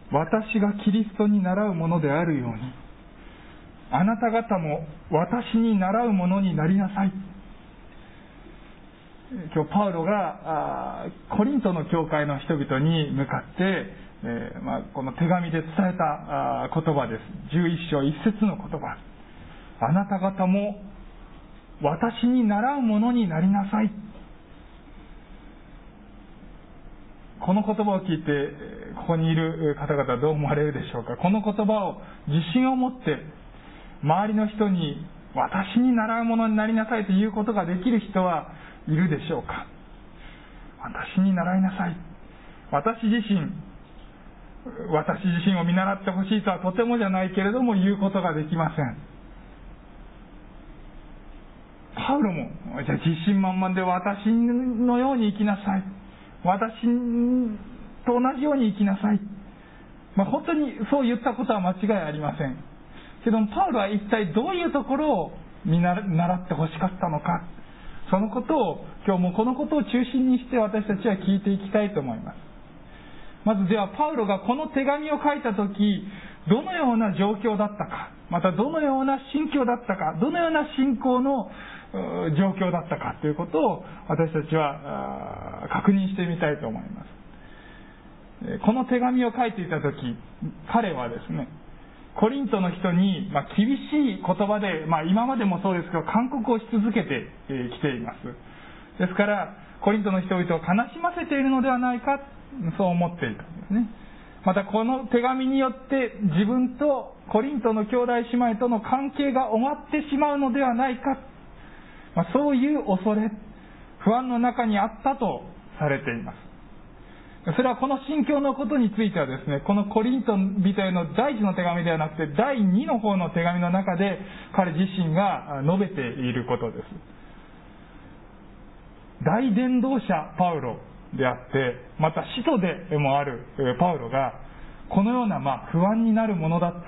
私がキリストに倣うものであるように、あなた方も私に倣うものになりなさい。今日パウロがコリントの教会の人々に向かって、この手紙で伝えた言葉です。11章1節の言葉。あなた方も私に倣うものになりなさい。この言葉を聞いて、ここにいる方々はどう思われるでしょうか。この言葉を自信を持って周りの人に私に倣うものになりなさいということができる人はいるでしょうか。私に習いなさい。私自身を見習ってほしいとはとてもじゃないけれども言うことができません。パウロもじゃあ自信満々で私のように生きなさい、私と同じように生きなさい、本当にそう言ったことは間違いありませんけども、パウロは一体どういうところを見習ってほしかったのか、そのことを今日もこのことを中心にして私たちは聞いていきたいと思います。まずではパウロがこの手紙を書いたときどのような状況だったか、またどのような心境だったか、どのような信仰の状況だったかということを私たちは確認してみたいと思います。この手紙を書いていたとき、彼はですね、コリントの人に厳しい言葉で、今までもそうですけど勧告をし続けてきています。ですからコリントの人々を悲しませているのではないか、そう思っていたんですね。またこの手紙によって自分とコリントの兄弟姉妹との関係が終わってしまうのではないか、そういう恐れ、不安の中にあったとされています。それはこの心境のことについてはですね、このコリント人への第一の手紙ではなくて第二の方の手紙の中で彼自身が述べていることです。大伝道者パウロであって、また使徒でもあるパウロがこのような不安になるものだった、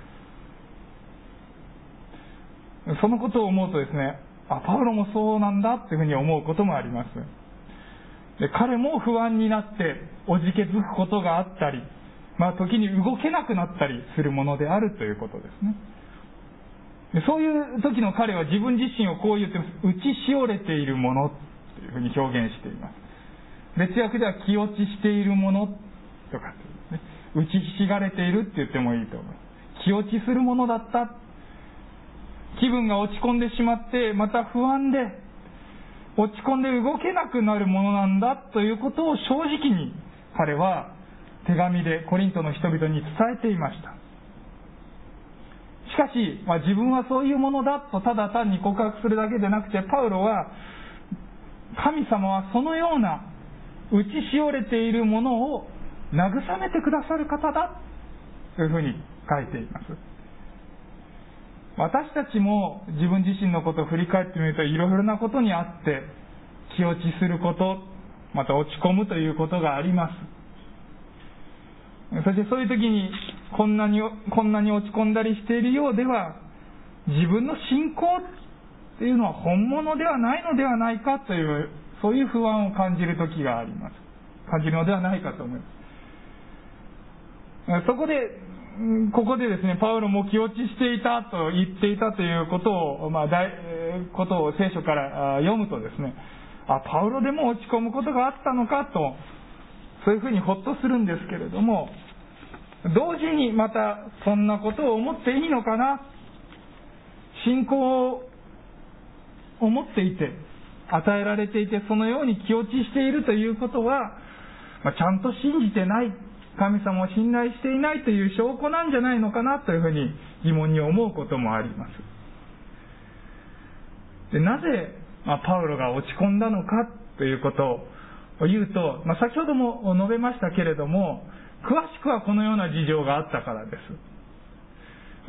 そのことを思うとですね、パウロもそうなんだっていうふうに思うこともあります。で、彼も不安になっておじけづくことがあったり、時に動けなくなったりするものであるということですね。で、そういう時の彼は自分自身をこう言ってます。打ちしおれているものというふうに表現しています。別訳では気落ちしているものとか、ね、打ちひしがれているって言ってもいいと思います。気落ちするものだった。気分が落ち込んでしまって、また不安で落ち込んで動けなくなるものなんだということを正直に彼は手紙でコリントの人々に伝えていました。しかし、自分はそういうものだとただ単に告白するだけでなくて、パウロは神様はそのような打ちしおれているものを慰めてくださる方だというふうに書いています。私たちも自分自身のことを振り返ってみると、いろいろなことにあって気落ちすること、また落ち込むということがあります。そしてそういう時にこんなに落ち込んだりしているようでは、自分の信仰っていうのは本物ではないのではないかという、そういう不安を感じる時があります。感じるのではないかと思います。そこでここでですね、パウロも気落ちしていたと言っていたということを、聖書から読むとですね、パウロでも落ち込むことがあったのかと、そういうふうにほっとするんですけれども、同時にまたそんなことを思っていいのかな、信仰を持っていて与えられていて、そのように気落ちしているということは、ちゃんと信じてない、神様を信頼していないという証拠なんじゃないのかなというふうに疑問に思うこともあります。で、なぜ、パウロが落ち込んだのかということを言うと、先ほども述べましたけれども、詳しくはこのような事情があったからです。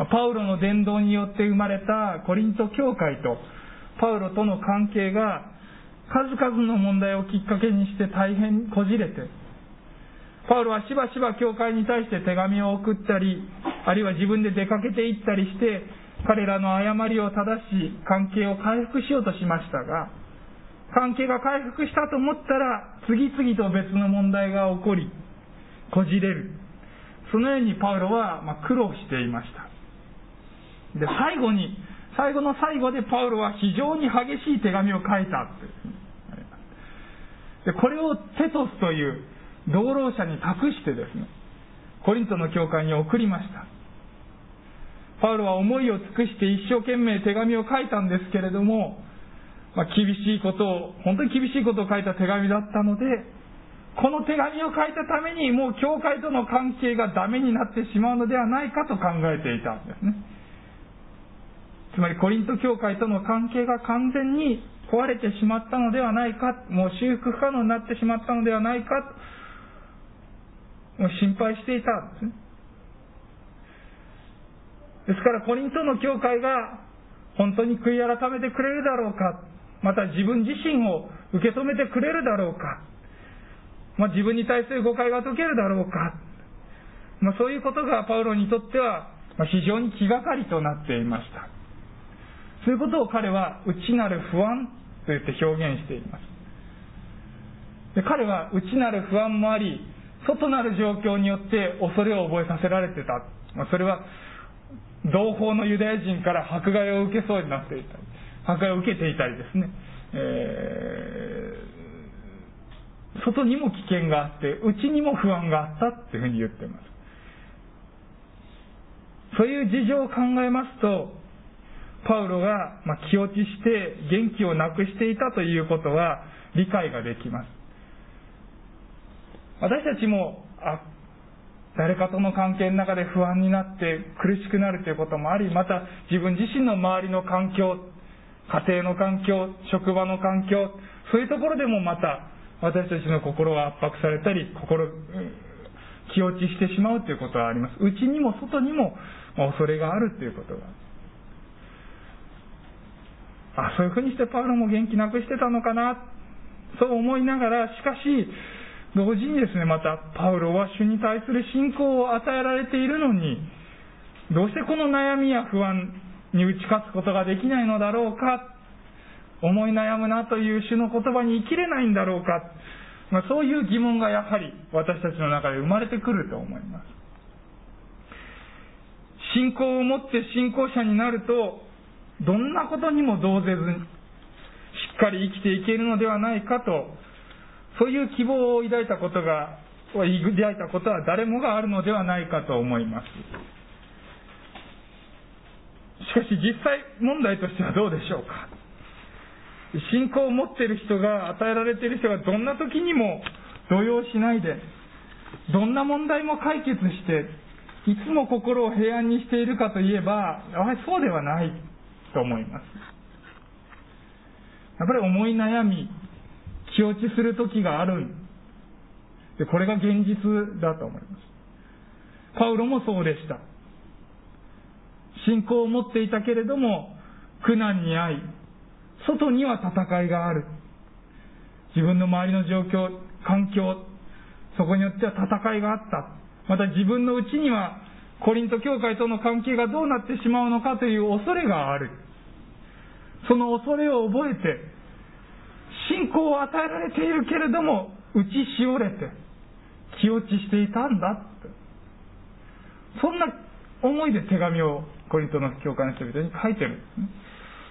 パウロの伝道によって生まれたコリント教会とパウロとの関係が数々の問題をきっかけにして大変こじれて、パウロはしばしば教会に対して手紙を送ったり、あるいは自分で出かけていったりして彼らの誤りを正し、関係を回復しようとしましたが、関係が回復したと思ったら次々と別の問題が起こり、こじれる。 そのようにパウロは苦労していました。で、最後の最後でパウロは非常に激しい手紙を書いたで、これをテトスという同労者に託してですね、コリントの教会に送りました。パウロは思いを尽くして一生懸命手紙を書いたんですけれども、本当に厳しいことを書いた手紙だったので、この手紙を書いたためにもう教会との関係がダメになってしまうのではないかと考えていたんですね。つまりコリント教会との関係が完全に壊れてしまったのではないか、もう修復不可能になってしまったのではないか、もう心配していたんですね。ですからコリントの教会が本当に悔い改めてくれるだろうか、また自分自身を受け止めてくれるだろうか、自分に対する誤解が解けるだろうか、そういうことがパウロにとっては非常に気がかりとなっていました。そういうことを彼は内なる不安と言って表現しています。で、彼は内なる不安もあり、外なる状況によって恐れを覚えさせられてた。それは同胞のユダヤ人から迫害を受けそうになっていたり、迫害を受けていたりですね、外にも危険があって内にも不安があったっていうふうに言っています。そういう事情を考えますと、パウロが気落ちして元気をなくしていたということは理解ができます。私たちも誰かとの関係の中で不安になって苦しくなるということもあり、また自分自身の周りの環境、家庭の環境、職場の環境、そういうところでもまた私たちの心は圧迫されたり、気落ちしてしまうということはあります。内にも外にも恐れがあるということが、そういうふうにしてパウロも元気なくしてたのかな、そう思いながら、しかし同時にですね、またパウロは主に対する信仰を与えられているのに、どうしてこの悩みや不安に打ち勝つことができないのだろうか、思い悩むなという主の言葉に生きれないんだろうか、そういう疑問がやはり私たちの中で生まれてくると思います。信仰を持って信仰者になると、どんなことにも動ぜずにしっかり生きていけるのではないかと、そういう希望を抱いたことは誰もがあるのではないかと思います。しかし実際問題としてはどうでしょうか。信仰を持っている人が、与えられている人がどんな時にも動揺しないで、どんな問題も解決していつも心を平安にしているかといえば、やはりそうではないと思います。やっぱり思い悩み、気落ちする時がある。で、これが現実だと思います。パウロもそうでした。信仰を持っていたけれども苦難に遭い、外には戦いがある。自分の周りの状況、環境、そこによっては戦いがあった。また自分のうちにはコリント教会との関係がどうなってしまうのかという恐れがある。その恐れを覚えて、信仰を与えられているけれども打ちしおれて気落ちしていたんだって、そんな思いで手紙をコリントの教会の人々に書いてるんですね。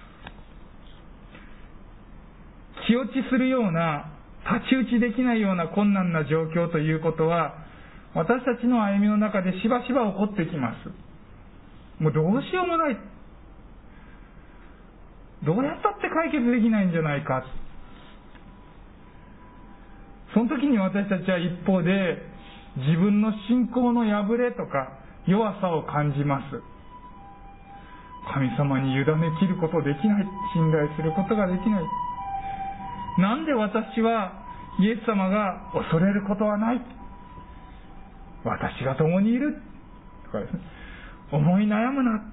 気落ちするような、太刀打ちできないような困難な状況ということは、私たちの歩みの中でしばしば起こってきます。もうどうしようもない。どうやったって解決できないんじゃないか。その時に私たちは一方で、自分の信仰の破れとか弱さを感じます。神様に委ねきることできない。信頼することができない。なんで私はイエス様が恐れることはない、私が共にいるとかですね、思い悩むな、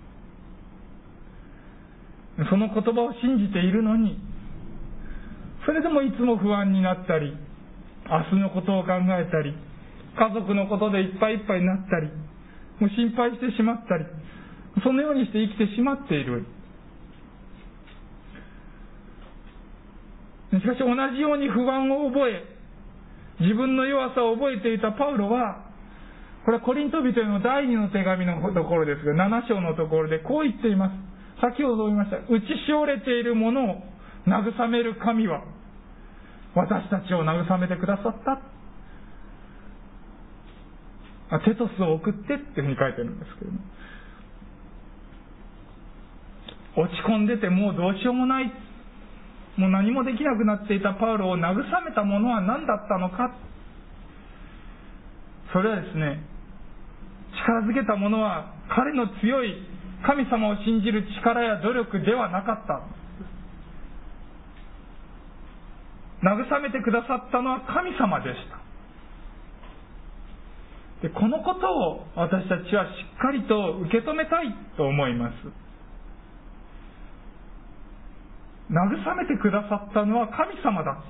その言葉を信じているのに、それでもいつも不安になったり、明日のことを考えたり、家族のことでいっぱいいっぱいになったり、もう心配してしまったり、そのようにして生きてしまっている。しかし同じように不安を覚え、自分の弱さを覚えていたパウロは、 これはコリント人への第2の手紙のところですが、7章のところでこう言っています。先ほど言いました。打ちしおれているものを慰める神は、私たちを慰めてくださった。テトスを送ってっていうふうに書いてるんですけども、落ち込んでてもうどうしようもない、もう何もできなくなっていたパウロを慰めたものは何だったのか。それはですね、力づけたものは彼の強い神様を信じる力や努力ではなかった。慰めてくださったのは神様でした。で、このことを私たちはしっかりと受け止めたいと思います。慰めてくださったのは神様だった。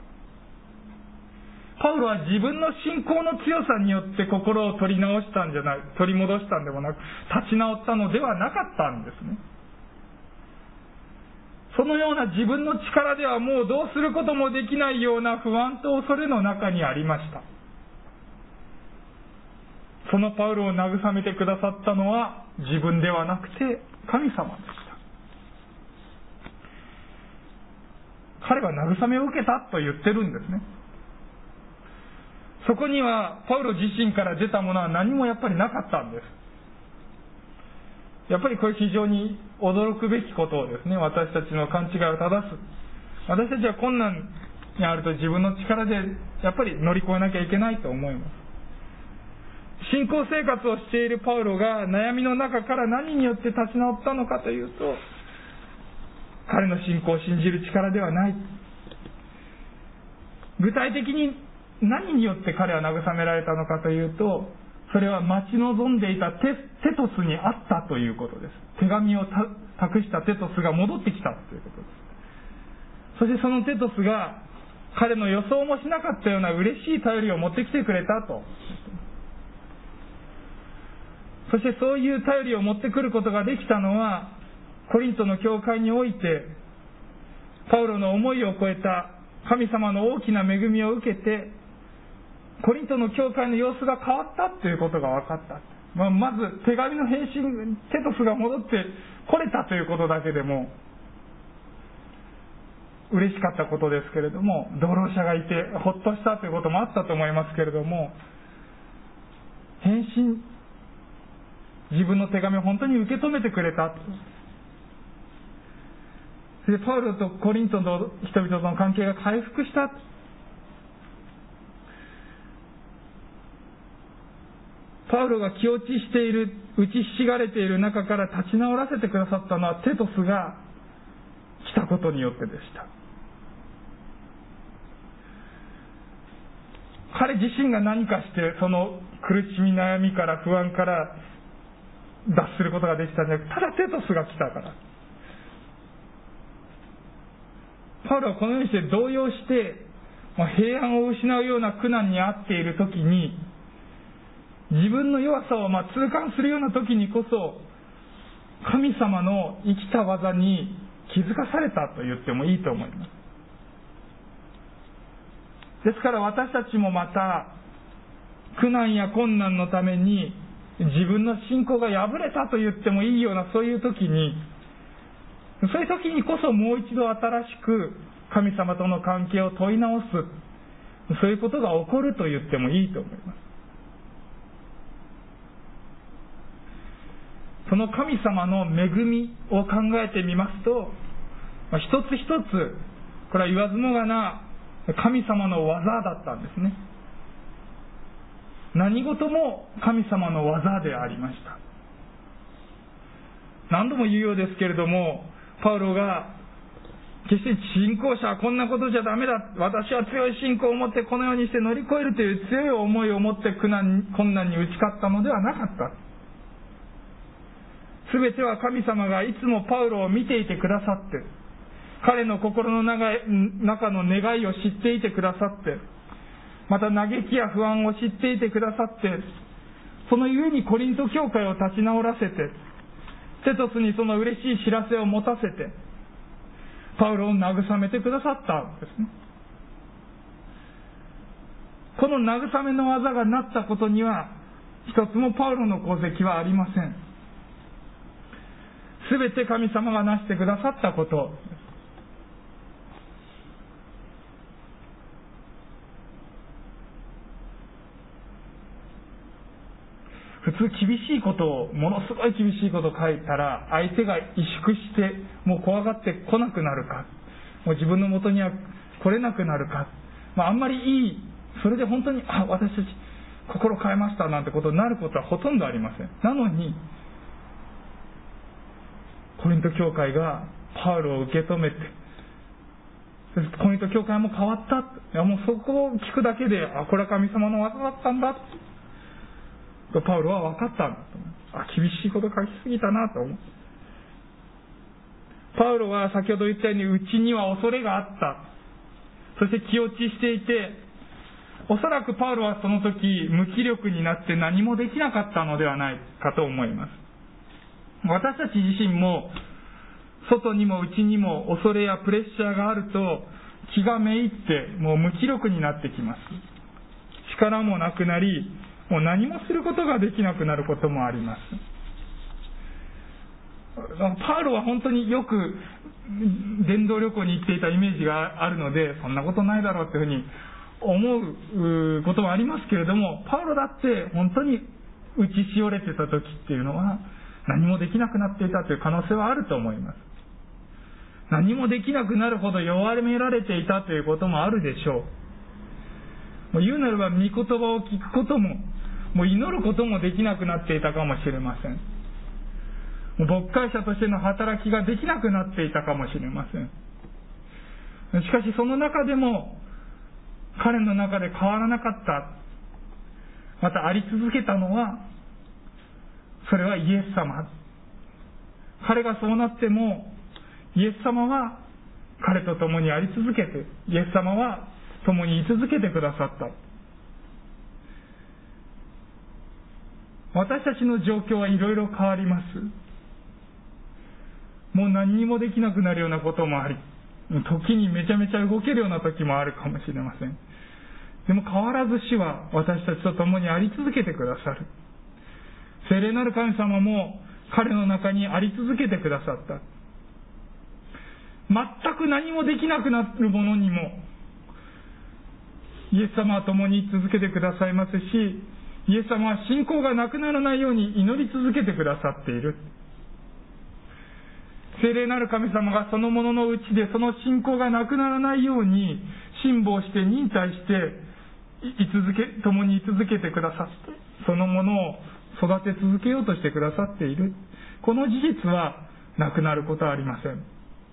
パウロは自分の信仰の強さによって心を取り戻したんでもなく、立ち直ったのではなかったんですね。そのような自分の力ではもうどうすることもできないような不安と恐れの中にありました。そのパウロを慰めてくださったのは自分ではなくて神様でした。彼は慰めを受けたと言ってるんですね。そこにはパウロ自身から出たものは何もやっぱりなかったんです。やっぱりこれ非常に驚くべきことをですね、私たちの勘違いを正す。私たちは困難にあると自分の力でやっぱり乗り越えなきゃいけないと思います。信仰生活をしているパウロが悩みの中から何によって立ち直ったのかというと、彼の信仰を信じる力ではない。具体的に何によって彼は慰められたのかというと、それは待ち望んでいたテトスにあったということです。手紙を託したテトスが戻ってきたということです。そしてそのテトスが彼の予想もしなかったような嬉しい頼りを持ってきてくれたと。そしてそういう頼りを持ってくることができたのは、コリントの教会においてパウロの思いを超えた神様の大きな恵みを受けて、コリントの教会の様子が変わったということが分かった。まず手紙の返信、テトスが戻ってこれたということだけでも嬉しかったことですけれども、同労者がいてほっとしたということもあったと思いますけれども、返信、自分の手紙を本当に受け止めてくれた。で、パウロとコリントの人々との関係が回復した。パウロが気落ちしている、打ちひしがれている中から立ち直らせてくださったのはテトスが来たことによってでした。彼自身が何かしてその苦しみ悩みから不安から脱することができたんじゃなくて、ただテトスが来たから。パウロはこのようにして動揺して平安を失うような苦難に遭っている時に、自分の弱さを痛感するような時にこそ神様の生きた技に気づかされたと言ってもいいと思います。ですから私たちもまた苦難や困難のために自分の信仰が破れたと言ってもいいようなそういう時にこそもう一度新しく神様との関係を問い直す、そういうことが起こると言ってもいいと思います。その神様の恵みを考えてみますと、一つ一つこれは言わずもがな神様の技だったんですね。何事も神様の技でありました。何度も言うようですけれども、パウロが決して信仰者はこんなことじゃダメだ、私は強い信仰を持ってこのようにして乗り越えるという強い思いを持って困難に打ち勝ったのではなかった。すべては神様がいつもパウロを見ていてくださって、彼の心の中の願いを知っていてくださって、また嘆きや不安を知っていてくださって、そのゆえにコリント教会を立ち直らせて、テトスにその嬉しい知らせを持たせて、パウロを慰めてくださったんですね。この慰めの技がなったことには、 一つもパウロの功績はありません。すべて神様がなしてくださったこと。普通厳しいことを、ものすごい厳しいことを書いたら、相手が萎縮して、もう怖がって来なくなるか、もう自分のもとには来れなくなるか、あんまりいい、それで本当に、私たち心変えましたなんてことになることはほとんどありません。なのに、コリント教会がパウロを受け止めて、コリント教会も変わった。いや、もうそこを聞くだけで、これは神様の技だったんだとパウロは分かったんだと。厳しいこと書きすぎたなと思う。パウロは先ほど言ったように、うちには恐れがあった。そして気落ちしていて、おそらくパウロはその時無気力になって何もできなかったのではないかと思います。私たち自身も外にも内にも恐れやプレッシャーがあると気がめいってもう無気力になってきます。力もなくなり、もう何もすることができなくなることもあります。パウロは本当によく伝道旅行に行っていたイメージがあるので、そんなことないだろうというふうに思うこともありますけれども、パウロだって本当に打ちしおれてた時っていうのは何もできなくなっていたという可能性はあると思います。何もできなくなるほど弱められていたということもあるでしょう。もう言うならば御言葉を聞くことも、もう祈ることもできなくなっていたかもしれません。もう牧会者としての働きができなくなっていたかもしれません。しかしその中でも彼の中で変わらなかった、またあり続けたのは、それはイエス様。彼がそうなってもイエス様は彼と共にあり続けて、イエス様は共に居続けてくださった。私たちの状況はいろいろ変わります。もう何にもできなくなるようなこともあり、時にめちゃめちゃ動けるような時もあるかもしれません。でも変わらず主は私たちと共にあり続けてくださる。聖霊なる神様も彼の中にあり続けてくださった。全く何もできなくなるものにもイエス様は共に続けてくださいますし、イエス様は信仰がなくならないように祈り続けてくださっている。聖霊なる神様がそのもののうちでその信仰がなくならないように辛抱して忍耐して共に居続けてくださって、そのものを育て続けようとしてくださっている。この事実はなくなることはありません。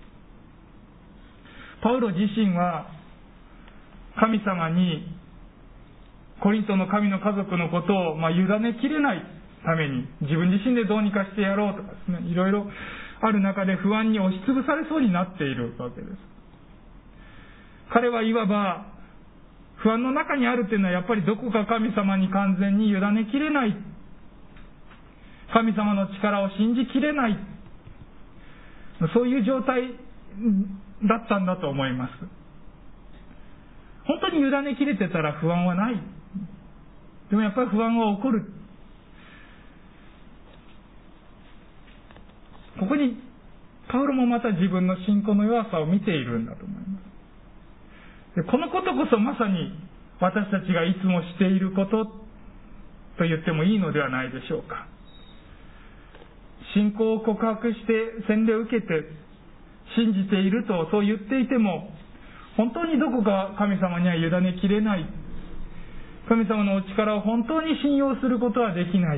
パウロ自身は神様にコリントの神の家族のことを委ねきれないために、自分自身でどうにかしてやろうとかですね、いろいろある中で不安に押しつぶされそうになっているわけです。彼はいわば不安の中にあるというのは、やっぱりどこか神様に完全に委ねきれない、神様の力を信じきれない、そういう状態だったんだと思います。本当に委ねきれてたら不安はない。でもやっぱり不安は起こる。ここにパウロもまた自分の信仰の弱さを見ているんだと思います。でこのことこそまさに私たちがいつもしていることと言ってもいいのではないでしょうか。信仰を告白して洗礼を受けて信じているとそう言っていても、本当にどこか神様には委ねきれない、神様のお力を本当に信用することはできない、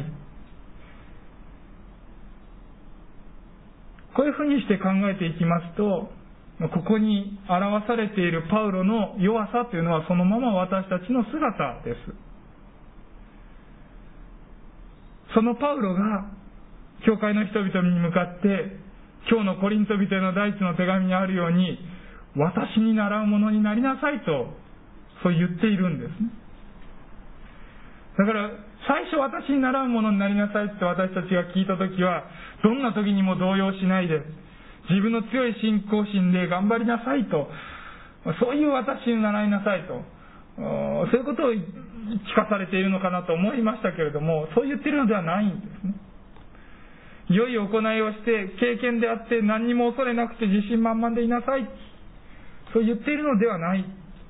こういうふうにして考えていきますと、ここに表されているパウロの弱さというのはそのまま私たちの姿です。そのパウロが教会の人々に向かって、今日のコリント人への第一の手紙にあるように、私に倣うものになりなさいとそう言っているんですね。だから最初、私に倣うものになりなさいって私たちが聞いたときは、どんな時にも動揺しないで、自分の強い信仰心で頑張りなさいと、そういう私に習いなさいと、そういうことを聞かされているのかなと思いましたけれども、そう言っているのではないんですね。良い行いをして経験であって何にも恐れなくて自信満々でいなさい、そう言っているのではない。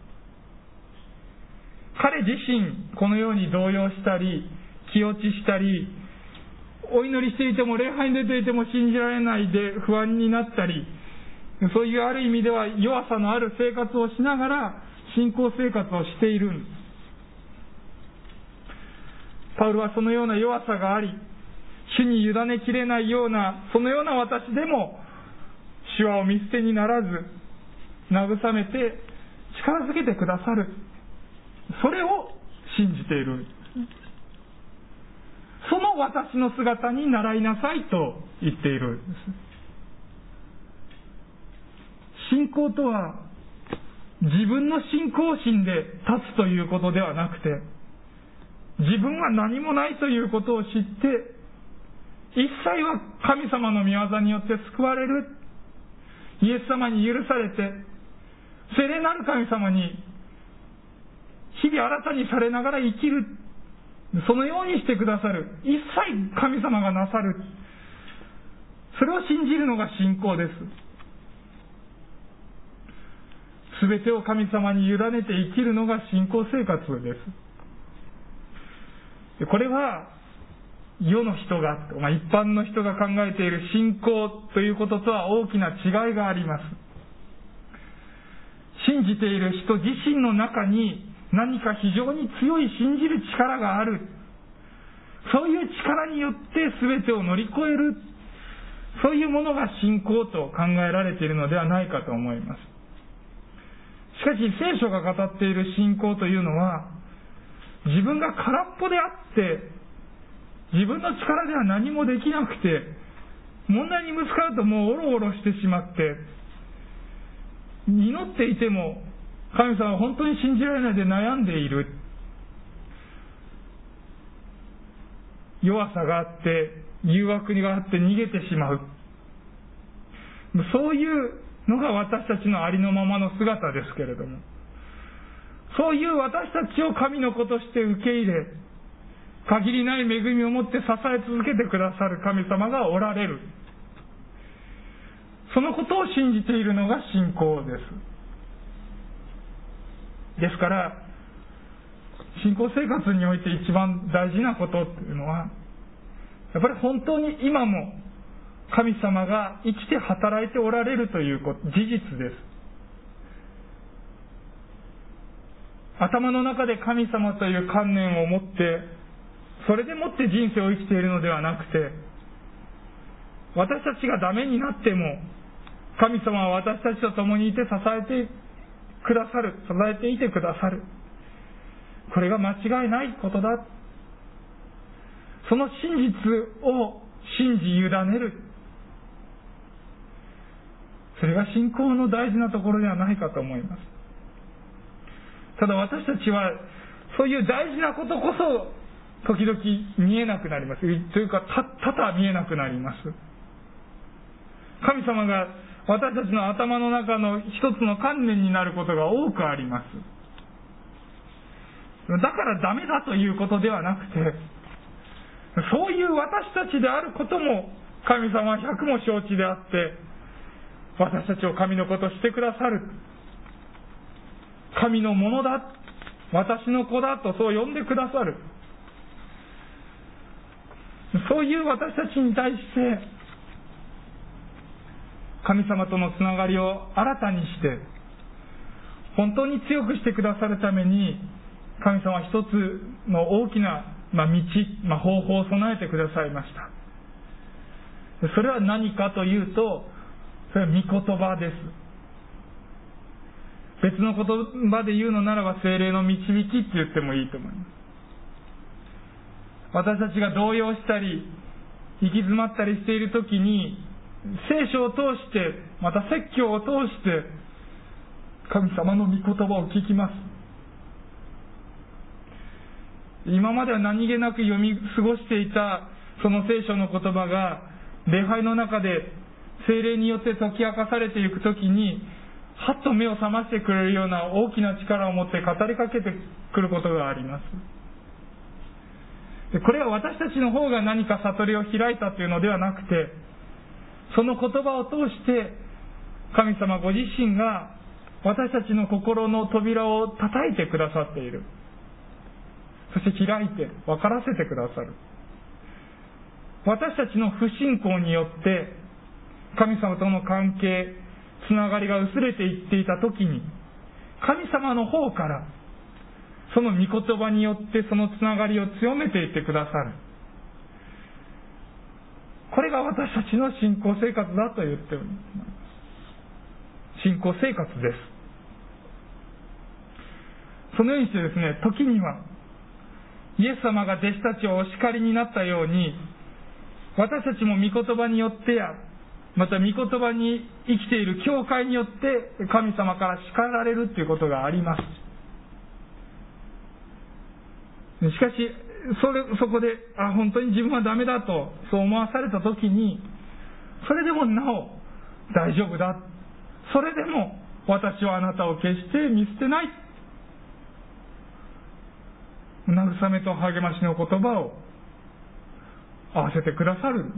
彼自身このように動揺したり気落ちしたり、お祈りしていても礼拝に出ていても信じられないで不安になったり、そういうある意味では弱さのある生活をしながら信仰生活をしているんです。パウロはそのような弱さがあり、主に委ねきれないようなそのような私でも主はお見捨てにならず慰めて力づけてくださる、それを信じている。その私の姿に習いなさいと言っているんです。信仰とは自分の信仰心で立つということではなくて、自分は何もないということを知って一切は神様の御業によって救われる、イエス様に許されて聖霊なる神様に日々新たにされながら生きる、そのようにしてくださる、一切神様がなさる、それを信じるのが信仰です。すべてを神様に委ねて生きるのが信仰生活です。これは世の人が、一般の人が考えている信仰ということとは大きな違いがあります。信じている人自身の中に何か非常に強い信じる力がある、そういう力によって全てを乗り越える、そういうものが信仰と考えられているのではないかと思います。しかし聖書が語っている信仰というのは、自分が空っぽであって自分の力では何もできなくて、問題にぶつかるともうおろおろしてしまって、祈っていても神様は本当に信じられないで悩んでいる、弱さがあって誘惑があって逃げてしまう、そういうのが私たちのありのままの姿ですけれども、そういう私たちを神の子として受け入れ、限りない恵みを持って支え続けてくださる神様がおられる、そのことを信じているのが信仰です。ですから信仰生活において一番大事なことというのは、やっぱり本当に今も神様が生きて働いておられるということ、事実です。頭の中で神様という観念を持って、それでもって人生を生きているのではなくて、私たちがダメになっても神様は私たちと共にいて支えてくださる、支えていてくださる、これが間違いないことだ、その真実を信じ委ねる、それが信仰の大事なところではないかと思います。ただ私たちはそういう大事なことこそ時々見えなくなります。というか多々見えなくなります。神様が私たちの頭の中の一つの観念になることが多くあります。だからダメだということではなくて、そういう私たちであることも神様は百も承知であって、私たちを神の子としてくださる、神のものだ、私の子だとそう呼んでくださる、そういう私たちに対して神様とのつながりを新たにして本当に強くしてくださるために、神様は一つの大きな道、方法を備えてくださいました。それは何かというと、それは御言葉です。別の言葉で言うのならば聖霊の導きって言ってもいいと思います。私たちが動揺したり行き詰まったりしているときに、聖書を通して、また説教を通して神様の御言葉を聞きます。今までは何気なく読み過ごしていたその聖書の言葉が礼拝の中で聖霊によって解き明かされていくときに、 はっと目を覚ましてくれるような大きな力を持って語りかけてくることがあります。これは私たちの方が何か悟りを開いたというのではなくて、その言葉を通して神様ご自身が私たちの心の扉を叩いてくださっている。そして開いて分からせてくださる。私たちの不信仰によって神様との関係、つながりが薄れていっていたときに、神様の方からその御言葉によってそのつながりを強めていってくださる。これが私たちの信仰生活だと言っております。信仰生活です。そのようにしてですね、時にはイエス様が弟子たちをお叱りになったように、私たちも御言葉によってや、また御言葉に生きている教会によって神様から叱られるということがあります。しかしそこで本当に自分はダメだとそう思わされたときに、それでもなお大丈夫だ、それでも私はあなたを決して見捨てない、慰めと励ましの言葉を合わせてくださる。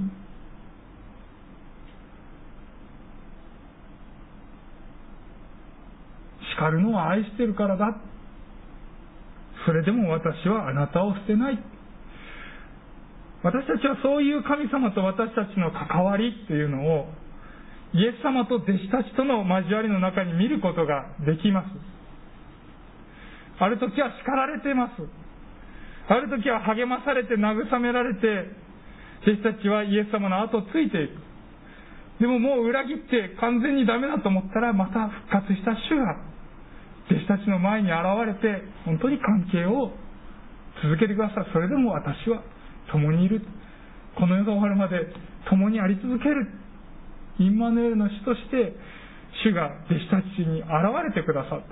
叱るのは愛しているからだ、それでも私はあなたを捨てない。私たちはそういう神様と私たちの関わりというのをイエス様と弟子たちとの交わりの中に見ることができます。ある時は叱られています。ある時は励まされて慰められて、弟子たちはイエス様の後をついていく。でももう裏切って完全にダメだと思ったら、また復活した主が弟子たちの前に現れて、本当に関係を続けてください。それでも私は共にいる。この世が終わるまで共にあり続ける。インマヌエルの主として主が弟子たちに現れてくださった。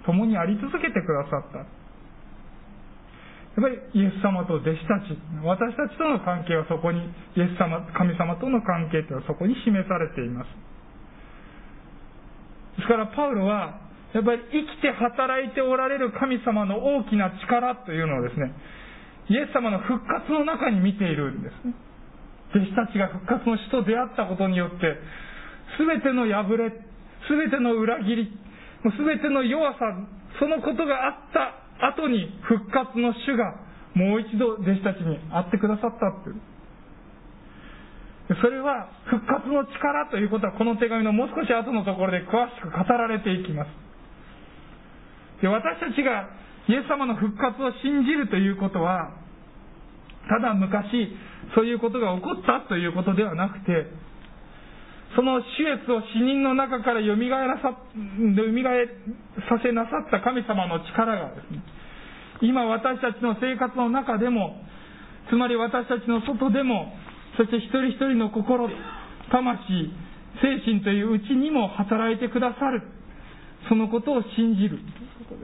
共にあり続けてくださった。やっぱりイエス様と弟子たち、私たちとの関係はそこに、イエス様、神様との関係というのはそこに示されています。ですからパウロはやっぱり生きて働いておられる神様の大きな力というのをですね、イエス様の復活の中に見ているんですね。弟子たちが復活の主と出会ったことによって、すべての破れ、すべての裏切り、すべての弱さ、そのことがあった後に復活の主がもう一度弟子たちに会ってくださったという。それは復活の力ということは、この手紙のもう少し後のところで詳しく語られていきます。で、私たちがイエス様の復活を信じるということは、ただ昔そういうことが起こったということではなくて、その主イエスを死人の中からよみがえさせなさった神様の力がですね、今私たちの生活の中でも、つまり私たちの外でも、そして一人一人の心、魂、精神といううちにも働いてくださる、そのことを信じるということです。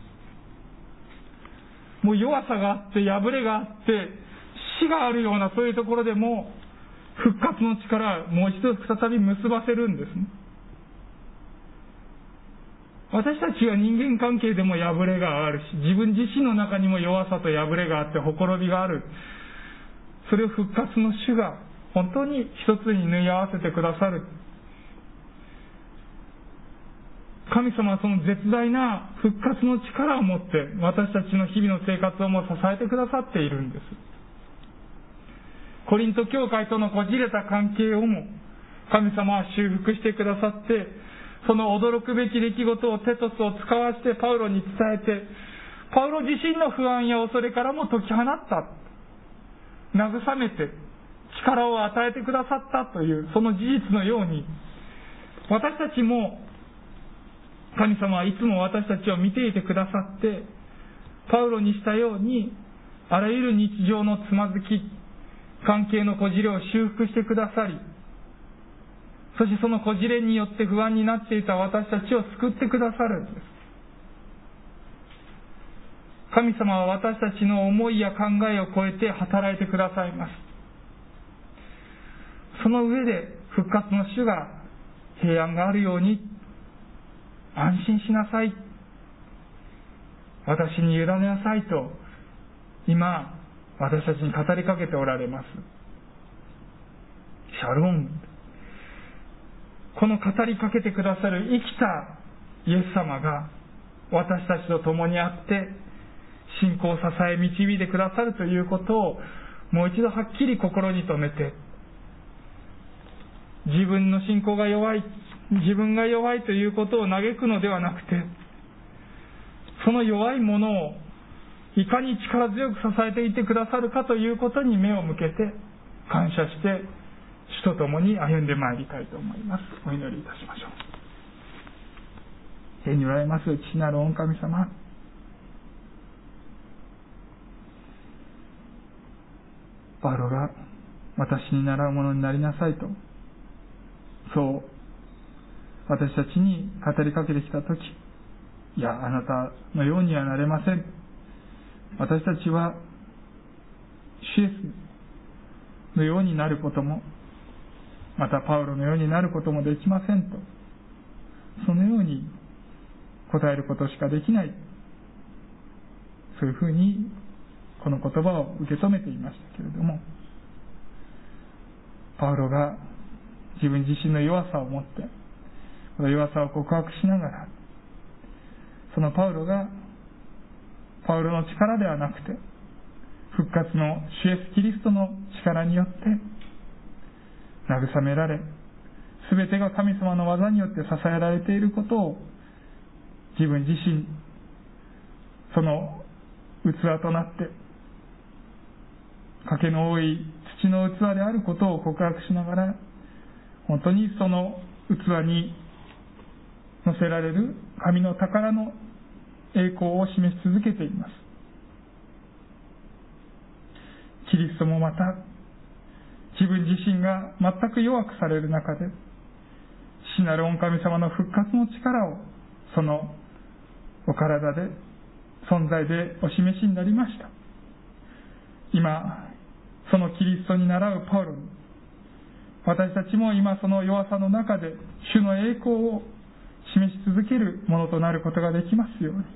もう弱さがあって破れがあって死があるようなそういうところでも復活の力をもう一度再び結ばせるんですね。私たちは人間関係でも破れがあるし、自分自身の中にも弱さと破れがあってほころびがある。それを復活の主が本当に一つに縫い合わせてくださる。神様はその絶大な復活の力を持って私たちの日々の生活をも支えてくださっているんです。コリント教会とのこじれた関係をも神様は修復してくださって、その驚くべき出来事をテトスを使わせてパウロに伝えて、パウロ自身の不安や恐れからも解き放った、慰めて力を与えてくださったというその事実のように、私たちも神様はいつも私たちを見ていてくださって、パウロにしたようにあらゆる日常のつまずき、関係のこじれを修復してくださり、そしてそのこじれによって不安になっていた私たちを救ってくださるんです。神様は私たちの思いや考えを超えて働いてくださいます。その上で復活の主が平安があるように、 安心しなさい、私に委ねなさいと今私たちに語りかけておられます。シャローム。この語りかけてくださる生きたイエス様が私たちと共にあって信仰を支え導いてくださるということをもう一度はっきり心に留めて、自分の信仰が弱い、自分が弱いということを嘆くのではなくて、その弱いものをいかに力強く支えていてくださるかということに目を向けて感謝して主と共に歩んでまいりたいと思います。お祈りいたしましょう。天におられます父なる御神様、パウロが私に倣うものになりなさいと、そう私たちに語りかけてきたとき、いやあなたのようにはなれません、私たちはシエスのようになることもまたパウロのようになることもできませんと、そのように答えることしかできない、そういうふうにこの言葉を受け止めていましたけれども、パウロが自分自身の弱さを持ってこの弱さを告白しながら、そのパウロがパウロの力ではなくて復活の主イエスキリストの力によって慰められ、すべてが神様の技によって支えられていることを自分自身その器となって賭けの多い土の器であることを告白しながら、本当にその器に乗せられる神の宝の栄光を示し続けています。キリストもまた自分自身が全く弱くされる中で父なる御神様の復活の力をそのお体で存在でお示しになりました。今そのキリストに倣うパウロに、私たちも今その弱さの中で主の栄光を示し続けるものとなることができますように、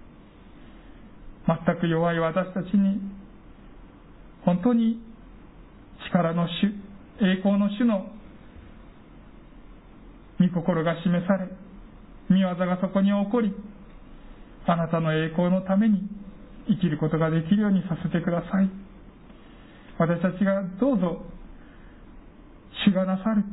全く弱い私たちに本当に力の主、栄光の主の御心が示され、御業がそこに起こり、あなたの栄光のために生きることができるようにさせてください。私たちがどうぞ主がなさる、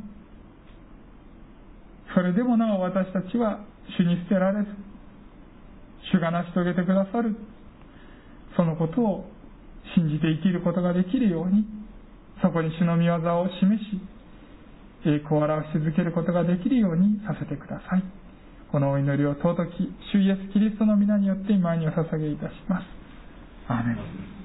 それでもなお私たちは主に捨てられず、主が成し遂げてくださるそのことを信じて生きることができるように、そこに主の御業を示し栄光を表し続けることができるようにさせてください。このお祈りを尊き主イエスキリストの皆によって今にお捧げいたします。アーメン。